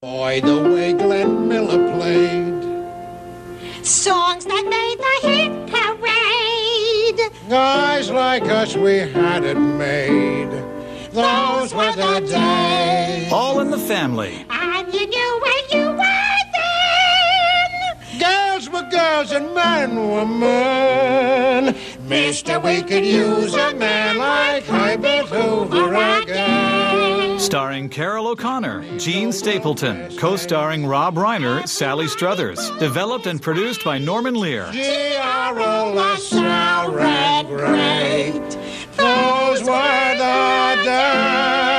Boy, the way Glenn Miller played. Songs that made the hit parade. Guys like us, we had it made. Those were the days. All in the Family. And you knew where you were then. Girls were girls and men were men. Mister, we could use a man like Herbert Hoover again. Starring Carol O'Connor, Gene Stapleton. Co-starring Rob Reiner, Sally Struthers. Developed and produced by Norman Lear. G.R.O. LaSalle and great. Those were the days.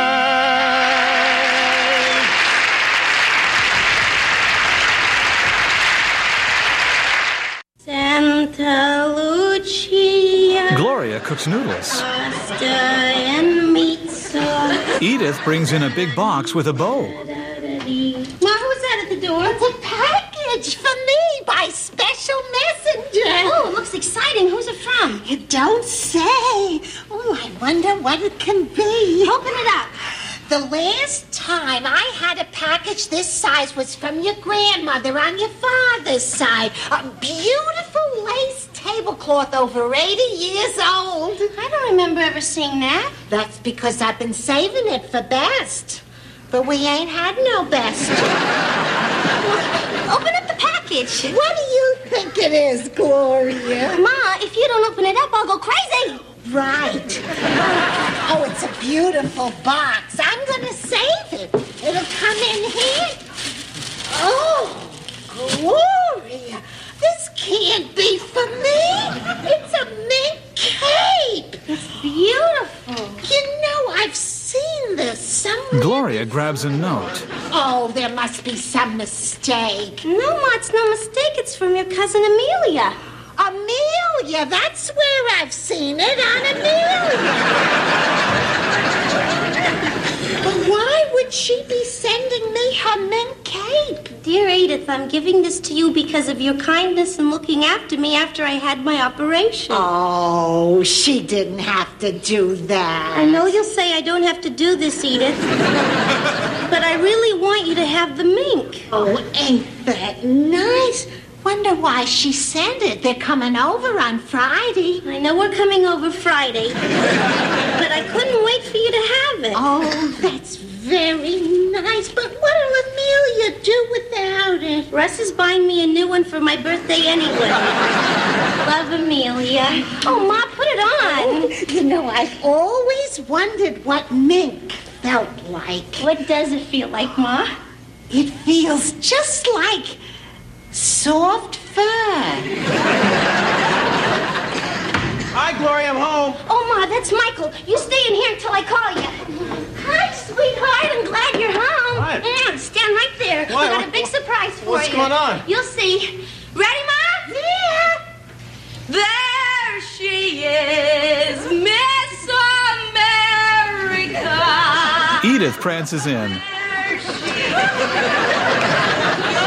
Santa Lucia. Gloria cooks noodles. Pasta and meat sauce. Edith brings in a big box with a bow. Ma, who's that at the door? It's a package for me by special messenger. Oh, it looks exciting. Who's it from? You don't say. Oh, I wonder what it can be. Open it up. The last time I had a package this size was from your grandmother on your father's side. A beautiful lace tablecloth over 80 years old. I don't remember ever seeing that. That's because I've been saving it for best. But we ain't had no best. Open up the package. What do you think it is, Gloria? Ma, if you don't open it up, I'll go crazy. Right. Oh, it's a beautiful box. I'm going to save it. It'll come in here. Oh, Gloria. This can't be for me. It's a mink cape. It's beautiful. You know, I've seen this somewhere. Gloria grabs a note. Oh, there must be some mistake. No, Ma, it's no mistake. It's from your cousin Amelia. Amelia, that's where I've seen it, on Amelia. But why would she be sending me her mink cape? Dear Edith, I'm giving this to you because of your kindness in looking after me after I had my operation. Oh, she didn't have to do that. I know you'll say I don't have to do this, Edith. But I really want you to have the mink. Oh, ain't that nice? Wonder why she sent it. They're coming over on Friday. I know we're coming over Friday, but I couldn't wait for you to have it. Oh, that's very nice. But what'll Amelia do without it? Russ is buying me a new one for my birthday anyway. Love, Amelia. Oh, Ma, put it on. You know, I've always wondered what mink felt like. What does it feel like, Ma? It feels just like soft fur. Hi, Gloria, I'm home. Oh, Ma, that's Michael. You stay in here until I call you. Hi, sweetheart. I'm glad you're home. Hi. Stand right there. What? I got a big surprise for What's you. going on? You'll see. Ready, Ma? Yeah. There she is, Miss America. Edith prances in. There she is.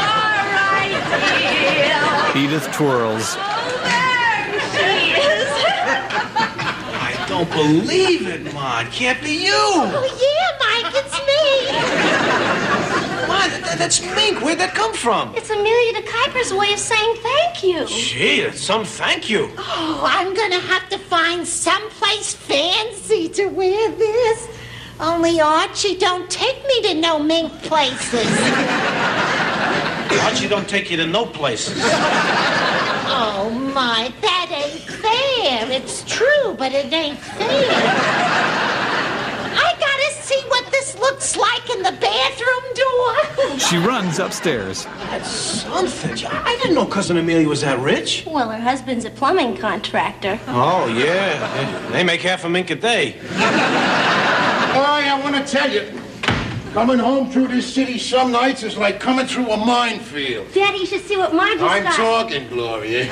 Edith twirls. Oh, there she is. I don't believe it, Ma. It can't be you. Oh, yeah, Mike, it's me. Ma, that's mink. Where'd that come from? It's Amelia de Kuyper's way of saying thank you. Gee, that's some thank you. Oh, I'm gonna have to find someplace fancy to wear this. Only Archie don't take me to no mink places. Archie don't take you to no places. Oh, Mike, that ain't fair. It's true, but it ain't fair. I gotta see what this looks like in the bathroom door. She runs upstairs. That's something. I didn't know Cousin Amelia was that rich. Well, her husband's a plumbing contractor. Oh, yeah. They make half a mink a day. Boy, I want to tell you, coming home through this city some nights is like coming through a minefield. Daddy, you should see what Ma just I'm got. talking, Gloria.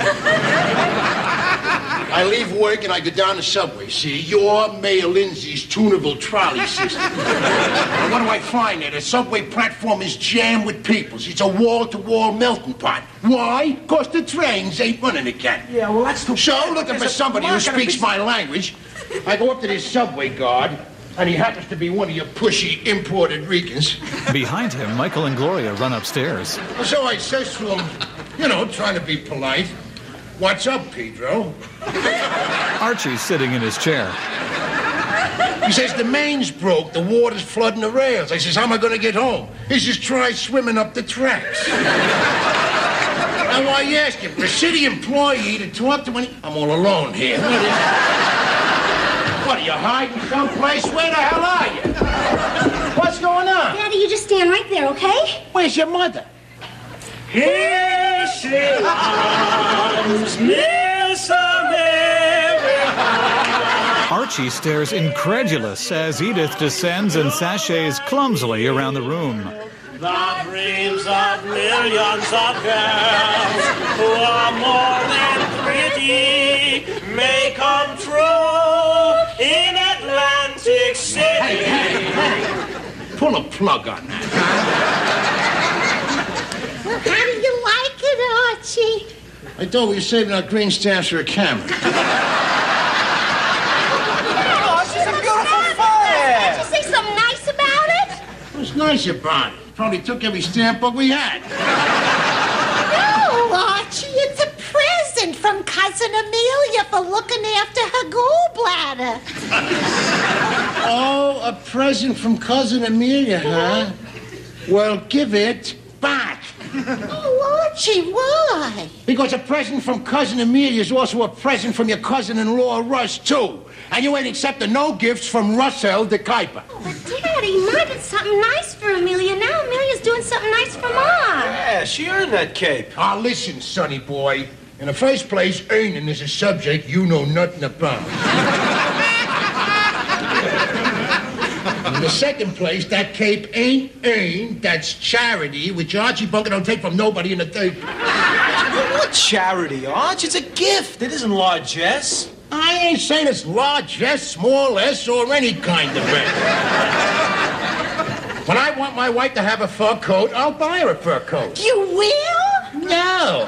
I leave work and I go down the subway, see, your Mayor Lindsay's tunable trolley system. And what do I find there? The subway platform is jammed with people. It's a wall-to-wall melting pot. Why? Because the trains ain't running again. Yeah, well, that's too So, looking for somebody who speaks my language, I go up to this subway guard. and he happens to be one of your pushy imported Ricans. Behind him, Michael and Gloria run upstairs. So I says to him, trying to be polite, "What's up, Pedro?" Archie's sitting in his chair. He says, "The main's broke. The water's flooding the rails." I says, "How am I going to get home?" He says, "Try swimming up the tracks." Now, I ask him, for a city employee to talk to when I'm all alone here. What, are you hiding someplace? Where the hell are you? What's going on? Daddy, you just stand right there, okay? Where's your mother? Here she comes, Miss America. Archie stares incredulous as Edith descends and sachets clumsily around the room. The dreams of millions of girls who are more than pretty may come true in Atlantic City. Hey. Pull a plug on that. Well, how do you like it, Archie? I thought we were saving our green stamps for a camera. Oh, she's a beautiful fire. Can't you say something nice about it? What's nice about it? Probably took every stamp book we had. No, Archie, it's a present from Cousin Amelia for looking after her gallbladder. Oh, a present from Cousin Amelia, huh? Well, give it back. Oh, Archie, why? Because a present from Cousin Amelia is also a present from your cousin-in-law, Russ, too. And you ain't accepting no gifts from Russell de Kuiper. Oh, but Daddy, Ma did something nice for Amelia. Now Amelia's doing something nice for Ma. Yeah, she earned that cape. Ah, listen, sonny boy. In the first place, earning is a subject you know nothing about. In the second place, that cape ain't earned. That's charity, which Archie Bunker don't take from nobody. In the third place. What charity, Arch? It's a gift. It isn't largesse. I ain't saying it's largesse, smallesse, or any kind of it. When I want my wife to have a fur coat, I'll buy her a fur coat. You will? No.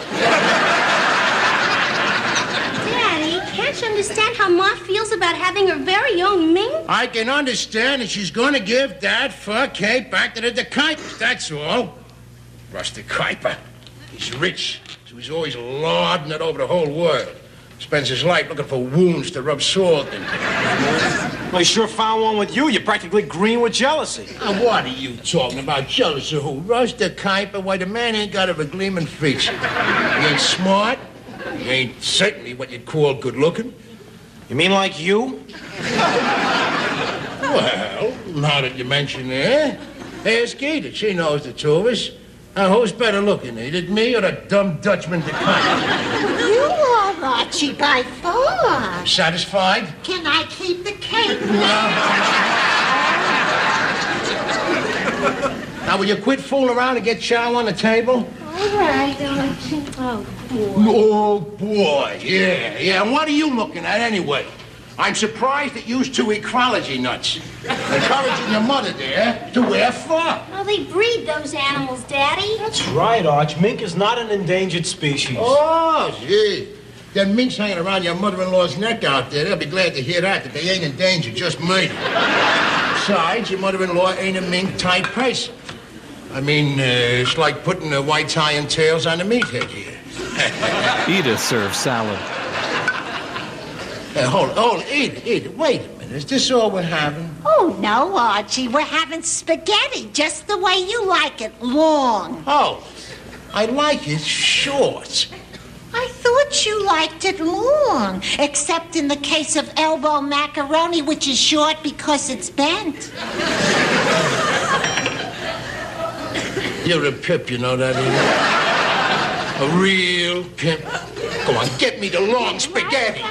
Daddy, can't you understand how Ma feels about having her very own mink? I can understand that she's going to give that fur cape back to the de Kuipers, that's all. Russ de Kuiper. He's rich, so he's always lording it over the whole world. Spends his life looking for wounds to rub salt in. Well, you sure found one with you. You're practically green with jealousy. Now, what are you talking about? Jealous of who? Russ de Kuiper? Why, the man ain't got a gleaming feature. He ain't smart. He ain't certainly what you'd call good-looking. You mean like you? Well, now that you mention it, ask Edith. She knows the two of us. Now, who's better looking, Edith, me or the dumb Dutchman de Kuiper? You are, Archie, by far. Satisfied? Can I keep the cape? Now, will you quit fooling around and get chow on the table? All right, Archie. Oh, boy. Oh, boy, yeah. And what are you looking at, anyway? I'm surprised at you two ecology nuts. Encouraging your mother there to wear fur. Oh, they breed those animals, Daddy. That's right, Arch. Mink is not an endangered species. Oh, gee. Them minks hanging around your mother-in-law's neck out there, they'll be glad to hear that they ain't endangered, just me. Besides, your mother-in-law ain't a mink-type person. I mean, it's like putting the white tie and tails on the meathead here. Edith serves salad. Hold, Edith, wait a minute. Is this all we're having? Oh, no, Archie. We're having spaghetti just the way you like it, long. Oh, I like it short. I thought you liked it long, except in the case of elbow macaroni, which is short because it's bent. You're a pip, you know that, Edith? A real pimp. Go on, get me the long spaghetti.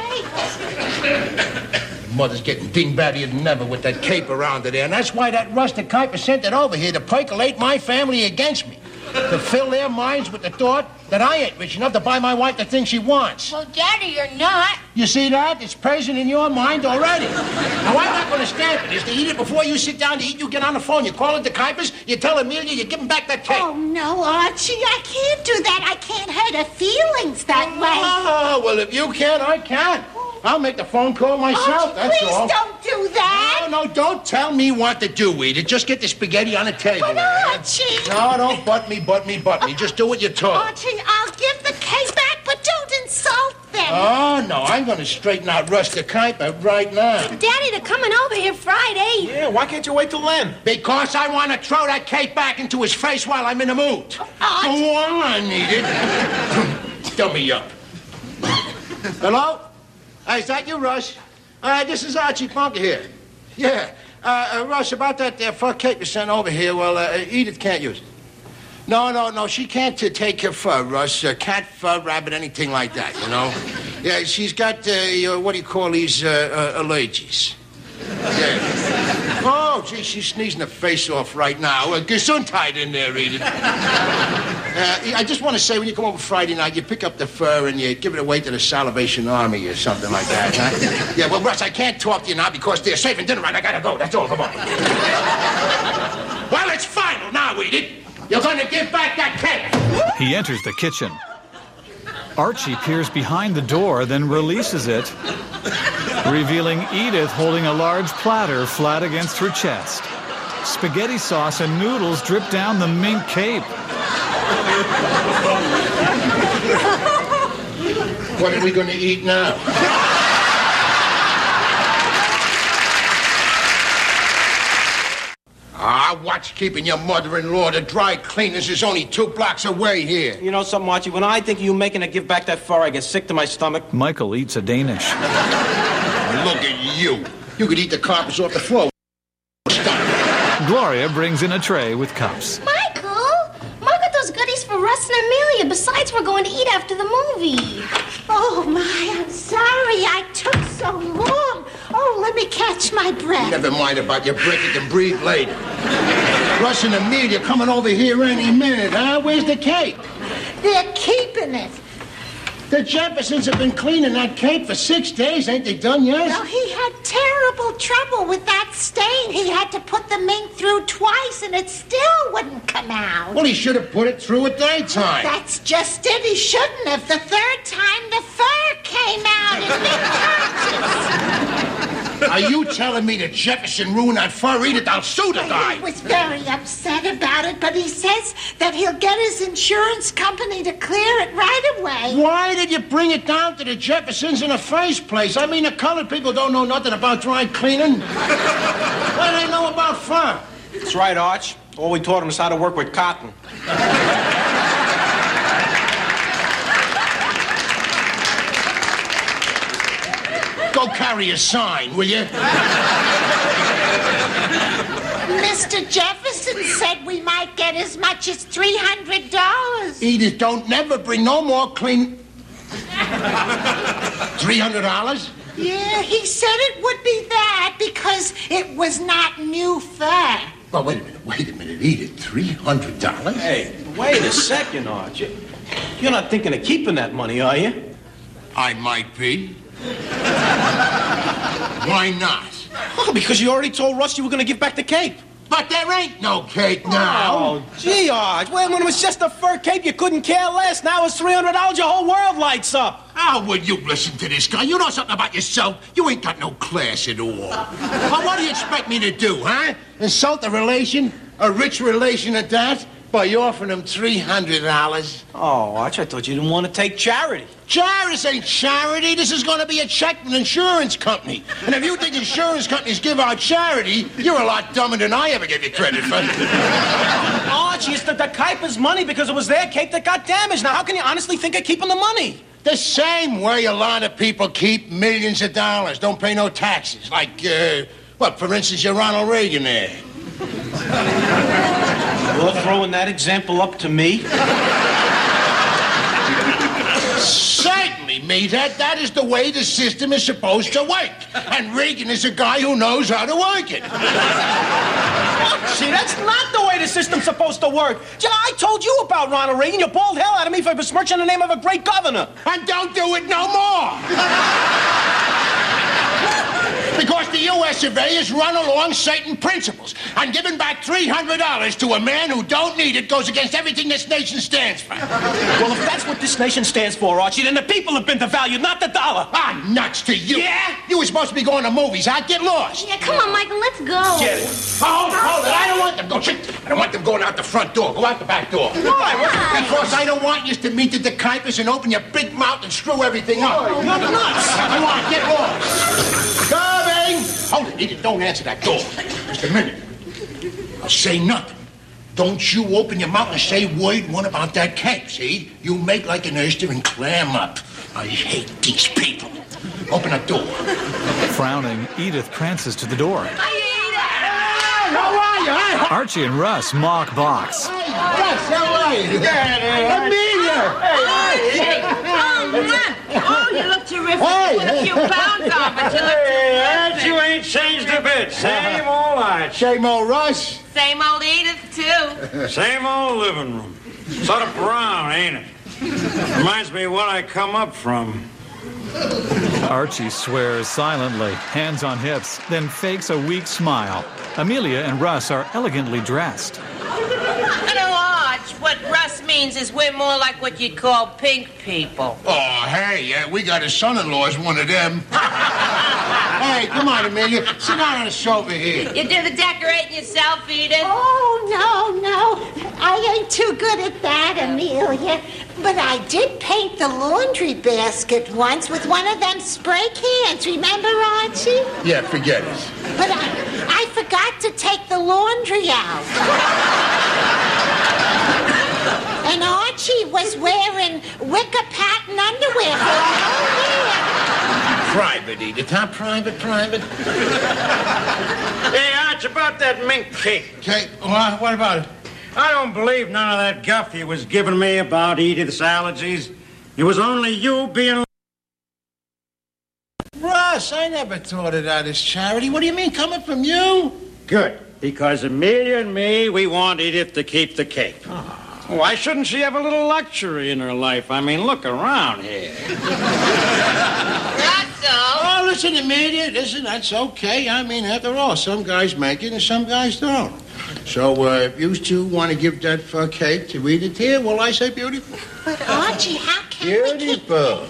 Mother's getting dingbattier than ever with that cape around her there, and that's why that Russ de Kuiper sent it over here to percolate my family against me. To fill their minds with the thought that I ain't rich enough to buy my wife the thing she wants. Well, Daddy, you're not. You see that? It's present in your mind already. Now, I'm not going to stand for this. To eat it before you sit down to eat, you get on the phone, you call it the Kuipers, you tell Amelia, you give them back that cake. Oh, no, Archie, I can't do that. I can't hurt her feelings that way. Oh, well, if you can, I can. I'll make the phone call myself, Archie, that's please all. don't do that. No, don't tell me what to do, Edith. Just get the spaghetti on the table. But Archie! No, don't butt me. Just do what you're told. Archie, I'll give the cake back, but don't insult them. Oh, no, I'm going to straighten out Russ the Kuiper right now. Daddy, they're coming over here Friday. Yeah, why can't you wait till then? Because I want to throw that cake back into his face while I'm in the mood. Archie. Go on, Edith. Dumb me up. Hello? Is that you, Russ? This is Archie Bunker here. Yeah. Russ, about that fur cake you sent over here, well, Edith can't use it. No, she can't take your fur, Russ. Cat fur, rabbit, anything like that, you know? Yeah, she's got, what do you call these, allergies. Yeah. Oh, gee, she's sneezing her face off right now. Gesundheit in there, Edith. I just want to say, when you come over Friday night, you pick up the fur and you give it away to the Salvation Army or something like that, huh? Yeah, well, Russ, I can't talk to you now because they're saving dinner and I gotta go. That's all. Come on. Well, it's final now, Edith. You're gonna give back that cake. He enters the kitchen. Archie peers behind the door, then releases it, revealing Edith holding a large platter flat against her chest. Spaghetti sauce and noodles drip down the mink cape. What are we gonna eat now? Watch keeping your mother-in-law. The dry cleaners is only 2 blocks away here. You know something, Archie? When I think of you making her give back that fur, I get sick to my stomach. Michael eats a Danish. Look at you. You could eat the carpets off the floor. Gloria brings in a tray with cups. Michael got those goodies for Russ and Amelia. Besides, we're going to eat after the movie. Oh, my, I'm sorry I took so long. Oh, let me catch my breath. Never mind about your break. You can breathe later. Russ and Amelia coming over here any minute, huh? Where's the cake? They're keeping it. The Jeffersons have been cleaning that cake for 6 days. Ain't they done yet? Well, he had terrible trouble with that stain. He had to put the mink through twice, and it still wouldn't come out. Well, he should have put it through at daytime. That's just it. He shouldn't have. The third time, the fur came out in big patches. Are you telling me that Jefferson ruined that fur? Edith, I'll sue the guy. He was very upset about it, but he says that he'll get his insurance company to clear it right away. Why did you bring it down to the Jeffersons in the first place? I mean, the colored people don't know nothing about dry cleaning. What do they know about fur? That's right, Arch. All we taught him is how to work with cotton. Go carry a sign, will you? Mr. Jefferson said we might get as much as $300. Edith, don't never bring no more clean... $300? Yeah, he said it would be that because it was not new fur. Well, wait a minute, Edith. $300? Hey, wait a second, Arch. You're not thinking of keeping that money, are you? I might be. Why not? Oh, because you already told Russ you were going to give back the cape. But there ain't no cake now. Oh, gee, Arch. Well, when it was just a fur cape, you couldn't care less. Now it's $300, your whole world lights up. How would you listen to this guy? You know something about yourself? You ain't got no class at all. Well, what do you expect me to do, huh? Insult a relation? A rich relation at that? By offering him $300? Oh, Arch, I thought you didn't want to take charity. Charity ain't charity. This is going to be a check from an insurance company. And if you think insurance companies give out charity, you're a lot dumber than I ever gave you credit for. Archie, it's the Kuiper's money because it was their cape that got damaged. Now, how can you honestly think of keeping the money? The same way a lot of people keep millions of dollars, don't pay no taxes. Like, for instance, your Ronald Reagan there. You're throwing that example up to me? Certainly, me. That is the way the system is supposed to work. And Reagan is a guy who knows how to work it. See, that's not the way the system's supposed to work. I told you about Ronald Reagan. You bawled hell out of me for besmirching the name of a great governor. And don't do it no more. Because the U.S. surveyors run along certain principles. And giving back $300 to a man who don't need it goes against everything this nation stands for. Well, if that's what this nation stands for, Archie, then the people have been devalued, not the dollar. Ah, nuts to you. Yeah? You were supposed to be going to movies. I'd get lost. Yeah, come on, Michael, let's go. Get it. Hold it. I don't want them I don't want them going out the front door. Go out the back door. Why? Because I don't want you to meet the Kuipers and open your big mouth and screw everything up. You're nuts. Come on, get lost. Coming. Hold it, Edith. Don't answer that door. Just a minute. I'll say nothing. Don't you open your mouth and say word one about that cake, see? You make like an oyster and clam up. I hate these people. Open that door. Frowning, Edith prances to the door. How are you? Archie and Russ mock box. Russ, how are you? Amelia! Oh, you look terrific. Put a few pounds on, but you look terrific. You ain't changed a bit. Same old Arch. Same old Russ. Same old Edith, too. Same old living room. Sort of brown, ain't it? Reminds me of what I come up from. Archie swears silently, hands on hips, then fakes a weak smile. Amelia and Russ are elegantly dressed. You know, Arch, what Russ means is we're more like what you'd call pink people. Oh, hey, we got a son-in-law as one of them. Hey, come on, Amelia. Sit down on the sofa here. You do the decorating yourself, Edith? Oh, no. I ain't too good at that, Amelia. But I did paint the laundry basket once with one of them spray cans. Remember, Archie? Yeah, forget it. But I forgot to take the laundry out. And Archie was wearing wicker pattern underwear for a whole year. Private, Edith, huh? Private. Hey, Arch, about that mink cake. Okay, what about it? I don't believe none of that guff you was giving me about Edith's allergies. It was only you being... Russ, I never thought of that as charity. What do you mean, coming from you? Good, because Amelia and me, we want Edith to keep the cake. Oh, why shouldn't she have a little luxury in her life? I mean, look around here. That's all. Oh, listen, Amelia, that's okay. I mean, after all, some guys make it and some guys don't. So, if you two want to give that cake to Edith here, well, I say beautiful. But Archie, how can Beautiful.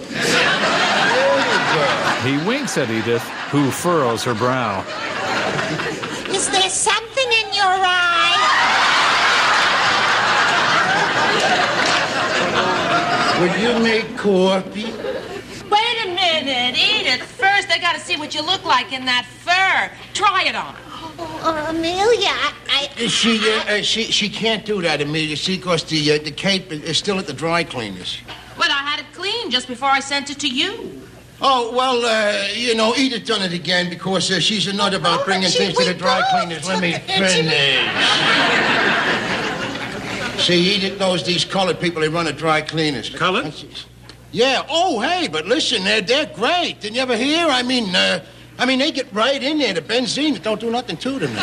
He winks at Edith, who furrows her brow. Is there something in your eye? Would you make coffee? Wait a minute, Edith. First, I gotta see what you look like in that fur. Try it on. Amelia, She can't do that, Amelia, see, because the cape is still at the dry cleaners. But I had it cleaned just before I sent it to you. Oh, well, Edith done it again because she's a nut about bringing things to the dry cleaners. Let me finish. See, Edith knows these colored people, they run the dry cleaners. Colored? Yeah. Oh, hey, but listen, they're great. Didn't you ever hear? I mean, they get right in there. The benzene, it don't do nothing to them.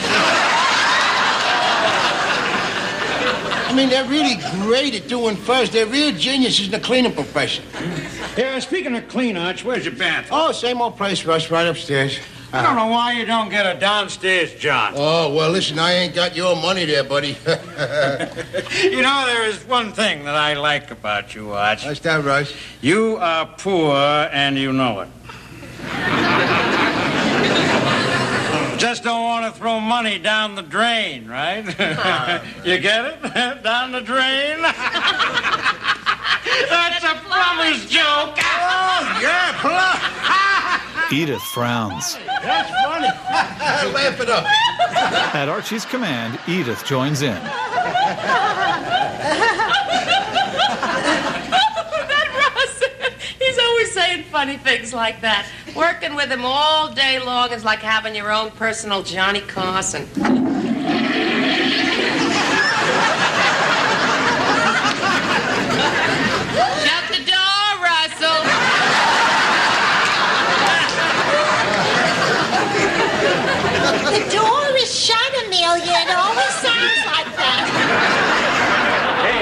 I mean, they're really great at doing furs. They're real geniuses in the cleaning profession. Yeah, speaking of clean, Arch, where's your bathroom? Oh, same old place, Russ, right upstairs. I don't know why you don't get a downstairs job. Oh, well, listen, I ain't got your money there, buddy. You know, there is one thing that I like about you, Arch. What's that, Russ? You are poor, and you know it. Just don't want to throw money down the drain, right? You get it? Down the drain? That's a plumber's joke. Oh, yeah, plum. Edith frowns. That's funny. Laugh it up. At Archie's command, Edith joins in. That Russ, he's always saying funny things like that. Working with him all day long is like having your own personal Johnny Carson. Shut the door, Russell. The door is shut, Amelia. It always sounds like that. Hey, Arch.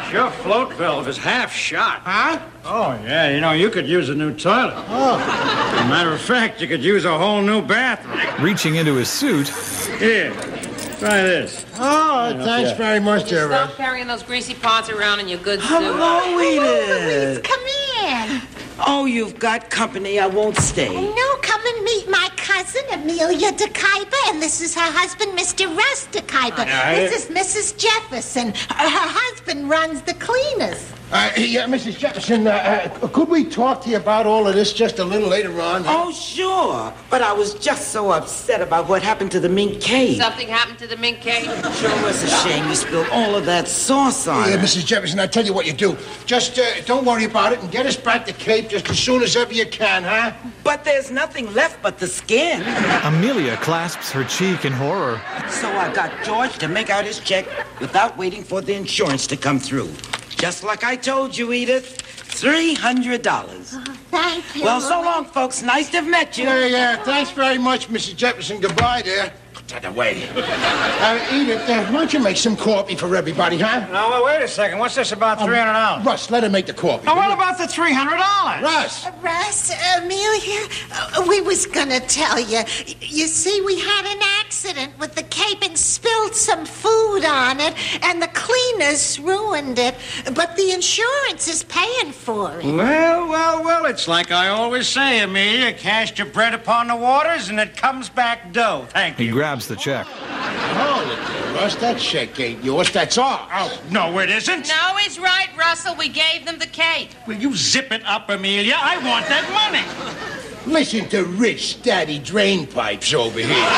Gosh, your float valve is half shot. Huh? Oh, yeah, you know, you could use a new toilet. Oh. As a matter of fact, you could use a whole new bathroom. Reaching into his suit, Here, try this. Oh, thanks very much, dear Russ. Stop carrying those greasy pots around in your good suit. Hello, Edith. Come in. Oh, you've got company. I won't stay. No, come and meet my cousin, Amelia de Kuyper, and this is her husband, Mr. Russ de Kuyper. This is Mrs. Jefferson. Her husband runs the cleaners. Mrs. Jefferson, could we talk to you about all of this just a little later on? Oh, sure. But I was just so upset about what happened to the mink cake. Something happened to the mink cake? Sure was a shame you spilled all of that sauce on it. Mrs. Jefferson, I'll tell you what you do. Just don't worry about it and get us back to Cape just as soon as ever you can, huh? But there's nothing left but the skin. Amelia clasps her cheek in horror. So I got George to make out his check without waiting for the insurance to come through. Just like I told you, Edith. $300. Thank you. Well, so long, folks. Nice to have met you. Yeah, thanks very much, Mrs. Jefferson. Goodbye there. Put that away. Edith, why don't you make some coffee for everybody, huh? No, well, wait a second. What's this about $300? Russ, let her make the coffee. Now, what about the $300? Russ! Russ, Amelia, we was gonna tell you. You see, we had an accident with the cape and spilled some food on it, and the cleaners ruined it. But the insurance is paying for it. Well, it's like I always say, Amelia. Cast your bread upon the waters, and it comes back dough. Thank He you. grabs the check. Hold it there, Russ. That check ain't yours. That's ours. Oh, no, it isn't. No, he's right, Russell. We gave them the cake. Will you zip it up, Amelia? I want that money. Listen to rich daddy drain pipes over here.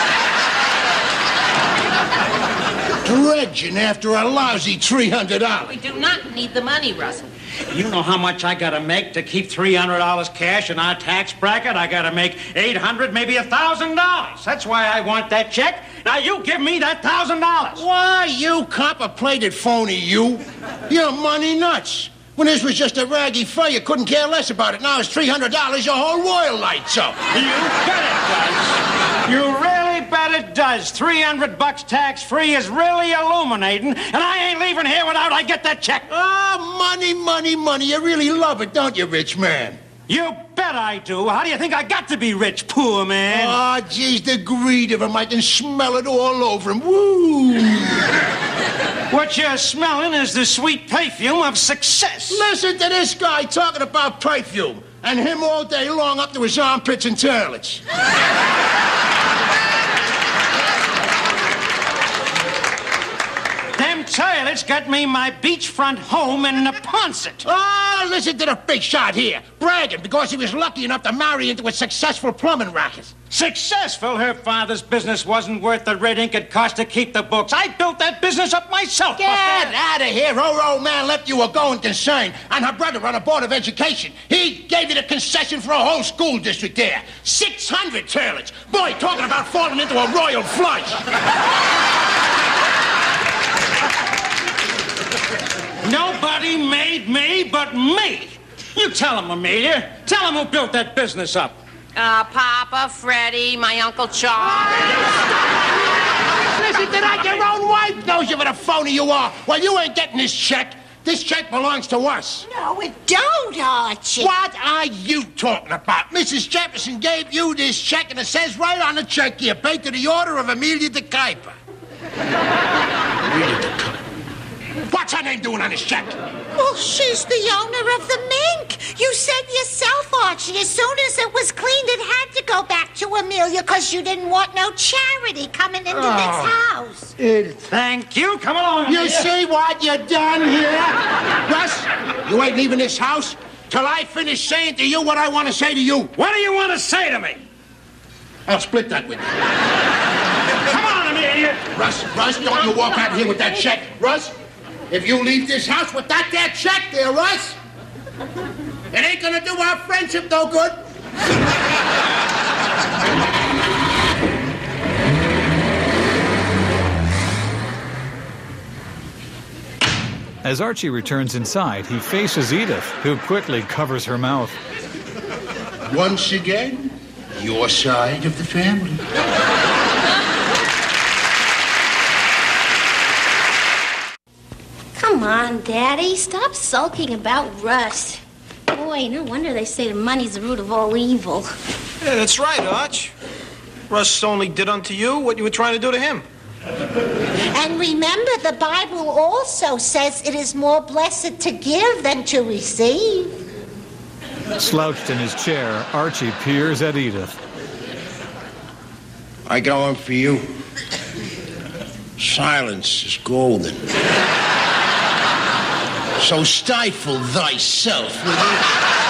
Dredging after a lousy $300. We do not need the money, Russell. You know how much I gotta make to keep $300 cash in our tax bracket? I gotta make $800, maybe $1,000. That's why I want that check. Now you give me that $1,000. Why, you copper-plated phony, you? You're money nuts. When this was just a raggy fur, you couldn't care less about it. Now it's $300, your whole world lights up. You bet it does. You really bet it does. $300 tax-free is really illuminating, and I ain't leaving here without I get that check. Oh, money, money, money. You really love it, don't you, rich man? You bet I do. How do you think I got to be rich, poor man? Oh, geez, the greed of him. I can smell it all over him. Woo! What you're smelling is the sweet perfume of success. Listen to this guy talking about perfume, and him all day long up to his armpits and toilets. Them toilets got me my beachfront home in Neponset. Oh, listen to the big shot here. Bragging because he was lucky enough to marry into a successful plumbing racket. Successful? Her father's business wasn't worth the red ink it cost to keep the books. I built that business up myself. Get out of here. Her old man left you a going concern, and her brother on a board of education. He gave you the concession for a whole school district there. 600 toilets. Boy, talking about falling into a royal flush. Nobody made me but me. You tell him, Amelia. Tell him who built that business up. Papa, Freddie, my Uncle Charles. Listen to that. Your own wife knows you what a phony you are. Well, you ain't getting this check. This check belongs to us. No, it don't, Archie. What are you talking about? Mrs. Jefferson gave you this check, and it says right on the check here, paid to the order of Amelia de Kuyper. Amelia de Kuyper. What's her name doing on this check? Well, she's the owner of the mink. You said yourself, Archie, as soon as it was cleaned, it had to go back to Amelia because you didn't want no charity coming into this house. Thank you. Come along, You Amelia. see what you done here? Russ, you ain't leaving this house till I finish saying to you what I want to say to you. What do you want to say to me? I'll split that with you. Come on, Amelia. Russ, don't you walk out here with that check. Russ, if you leave this house with that there check there, Russ, it ain't gonna do our friendship no good. As Archie returns inside, he faces Edith, who quickly covers her mouth. Once again, your side of the family. Come Come on, Daddy. Stop sulking about Russ. Boy, no wonder they say that money's the root of all evil. Yeah, that's right, Arch. Russ only did unto you what you were trying to do to him. And remember, the Bible also says it is more blessed to give than to receive. Slouched in his chair, Archie peers at Edith. I got one for you. Silence is golden. So stifle thyself, will you?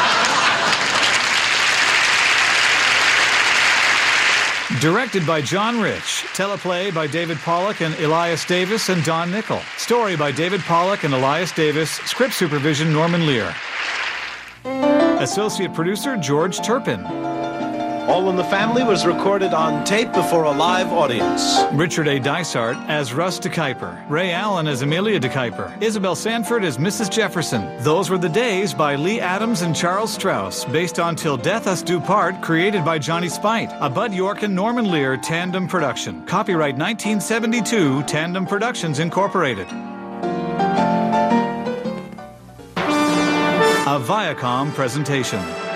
Directed by John Rich. Teleplay by David Pollock and Elias Davis and Don Nickel. Story by David Pollock and Elias Davis. Script supervision Norman Lear. Associate producer George Turpin. All in the Family was recorded on tape before a live audience. Richard A. Dysart as Russ de Kuyper. Ray Allen as Amelia de Kuyper. Isabel Sanford as Mrs. Jefferson. Those Were the Days by Lee Adams and Charles Strauss. Based on Till Death Us Do Part, created by Johnny Spite. A Bud York and Norman Lear tandem production. Copyright 1972, Tandem Productions Incorporated. A Viacom presentation.